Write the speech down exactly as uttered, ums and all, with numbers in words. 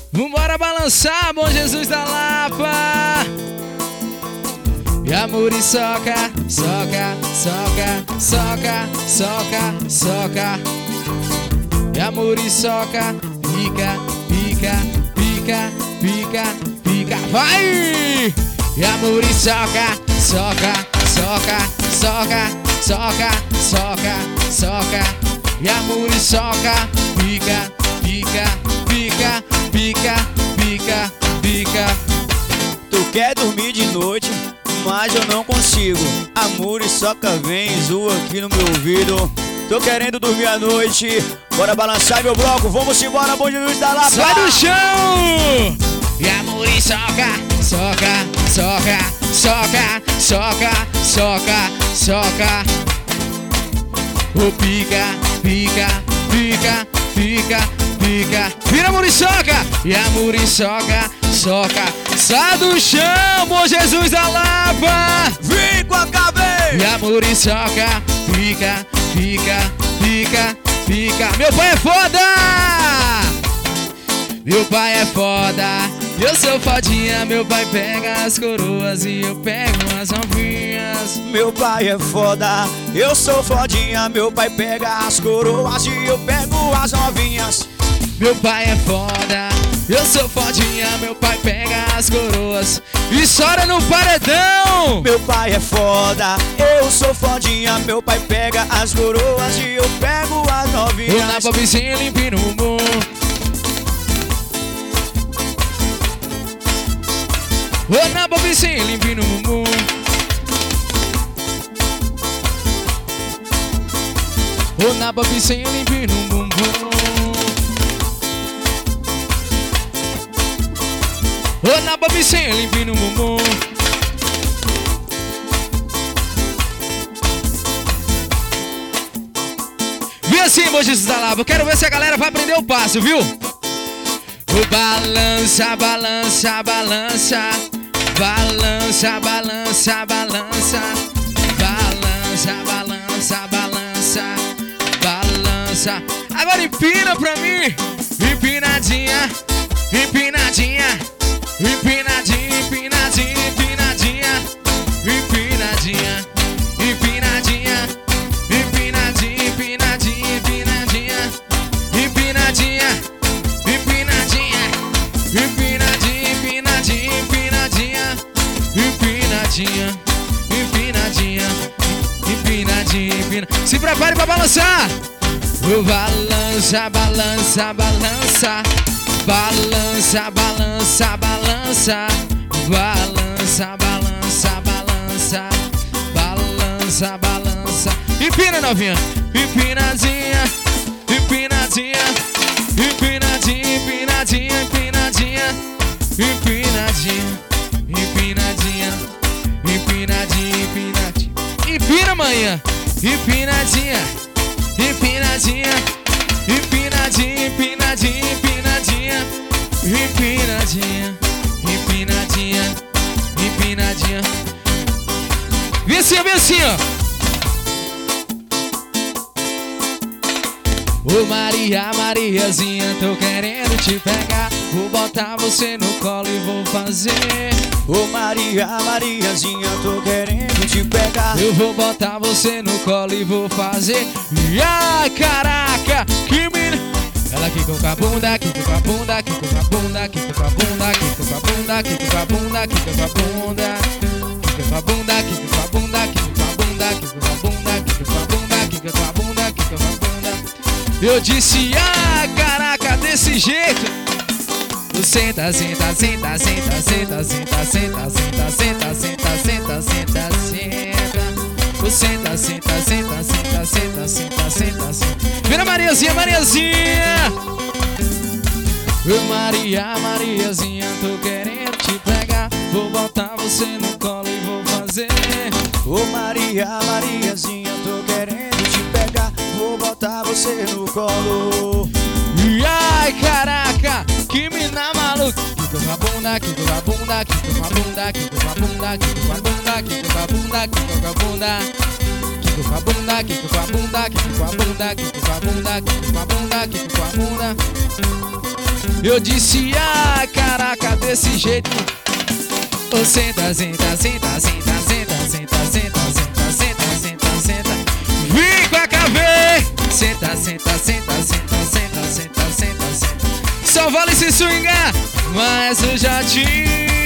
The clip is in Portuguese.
Vambora balançar, bom Jesus da Lapa. E a muriçoca, soca, soca, soca, soca, soca. E a muriçoca, pica, pica, pica, pica, pica. Vai! E a muriçoca, soca, soca, soca, soca, soca, soca. E a muriçoca, pica, pica, pica, pica, pica, pica. Tu quer dormir de noite, mas eu não consigo. A muriçoca vem e zoa aqui no meu ouvido. Tô querendo dormir à noite. Bora balançar meu bloco, vamos embora, bom Jesus da Lapa. Sai do chão! E a muriçoca, soca, soca, soca, soca, soca, soca. O pica, pica, pica, pica, pica. Vira a muriçoca! E a muriçoca, soca. Sai do chão, bom Jesus da Lapa! Vem com a cabeça! E a muriçoca, pica, pica, pica, pica. Meu pai é foda! Meu pai é foda, eu sou fodinha. Meu pai pega as coroas e eu pego as novinhas. Meu pai é foda, eu sou fodinha. Meu pai pega as coroas e eu pego as novinhas. Meu pai é foda, eu sou fodinha. Meu pai pega as coroas e chora no paredão. Meu pai é foda, eu sou fodinha. Meu pai pega as coroas e eu pego as novinhas. Eu na pobrezinha limpinho no bumbum. Ô na bobicinha, limpinho no bumbum. Ô na bobicinha, limpinho no bumbum. Ô na bobicinha, limpinho no bumbum. Vem assim, bom Jesus da Lapa. Eu quero ver se a galera vai aprender o passo, viu? O balança, balança, balança. Balança, balança, balança. Balança, balança, balança. Balança. Agora empina pra mim. Empinadinha, empinadinha. Empinadinha, empinadinha, empinadinha. Empinadinha, empinadinha. Empinadinha, empinadinha, empinadinha. Empinadinha, empinadinha. Empinadinha, empinadinha, empinadinha. Empinadinha, empinadinha, empinadinha, empinadinha. Se prepare pra balançar. O balança, balança, balança. Balança, balança, balança. Balança, balança, balança. Balança, balança. Empina, novinha. Empinadinha, empinadinha. Empinadinha, empinadinha, empinadinha. Empinadinha, empinadinha. Empinadinha, empinadinha. Empina, manhã. Empinadinha, empinadinha. Empinadinha, empinadinha, empinadinha. Empinadinha, empinadinha, empinadinha. Vem assim, vem assim, ó. Ô Maria, Mariazinha, tô querendo te pegar. Vou botar você no colo e vou fazer. Ô Maria, Mariazinha, tô querendo te pegar. Eu vou botar você no colo e vou fazer. E ai, caraca, que menina. Ela quica com a bunda, quica com a bunda, quica com a bunda, quica com a bunda, quica com a bunda, quica com a bunda, quica com a bunda. Quica com a bunda, quica com a bunda, quica com a bunda, quica com a bunda, quica com a bunda, quica com a bunda, quica com a bunda. Eu disse, ah, caraca, desse jeito. Tu senta, senta, senta, senta, senta, senta, senta, senta, senta, senta, senta, senta, senta. Tu senta, senta, senta, senta, senta, senta, senta, senta. Vira Mariazinha, Mariazinha. Ô Maria, Mariazinha, tô querendo te pegar. Vou botar você no colo e vou fazer. Ô Maria, Mariazinha, tô querendo te pegar. Vou botar você no colo. E ai, caraca, que mina maluca. Quica com a bunda, quica com a bunda, quica com a bunda, quica com a bunda, quica com a bunda, quica com a bunda, quica com a bunda. Quica com a bunda, quica com a bunda, quica com a bunda, quica com a bunda, quica com a bunda, quica com a bunda. Eu disse, ah, caraca, desse jeito. Oh, senta, senta, senta, senta, senta, senta, senta, senta, senta, senta, senta. Vem com a K V. Senta, senta, senta, senta, senta, senta, senta, senta. Só vale se swingar, mas eu já tinha.